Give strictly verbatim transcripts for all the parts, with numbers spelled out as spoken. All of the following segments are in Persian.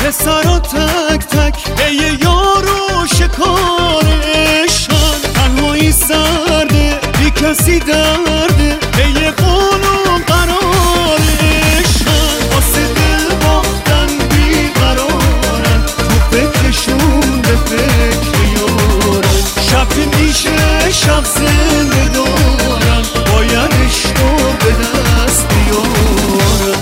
پسرا تک تک پی یار و شکارشان، تنهایی سرده بی کسی درده پی قول و قرارشان، واسه دل باختن بی قرارن، تو فکرشون به فکر یارن، شب میشه شب زنده دارن، باید عشقو به دست بیارن.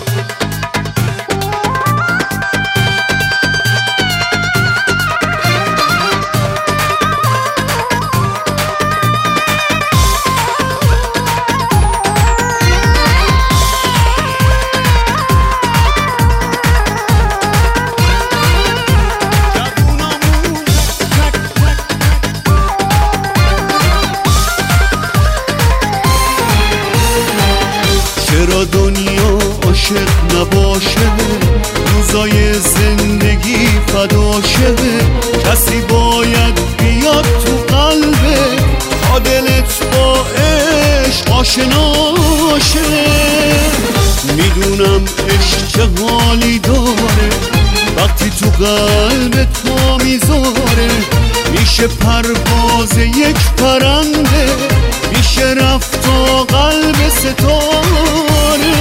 چرا دنیا عاشق نباشه، روزای زندگی فداشه، کسی باید بیاد تو قلبه تا دلت با عشق آشناشه. میدونم عشق چه حالی داره وقتی تو قلبت پا میذاره، میشه پرواز یک پرنده، میشه رفت تا قلب ستاره،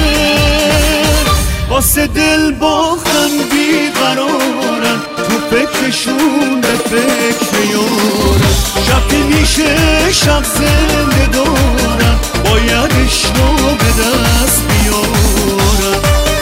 واسه دل باختن بیقرارن، تو فکرشون به فکر یارن، شب میشه شب زنده دارن، باید عشقو به دست بیارن.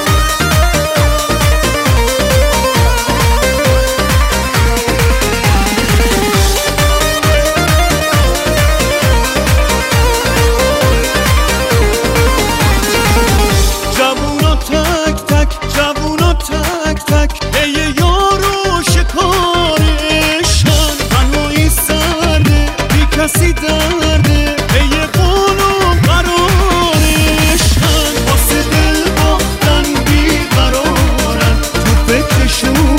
کسی درده پی قول و قرارشن، واسه دل باختن بیقرارن، تو فکرشون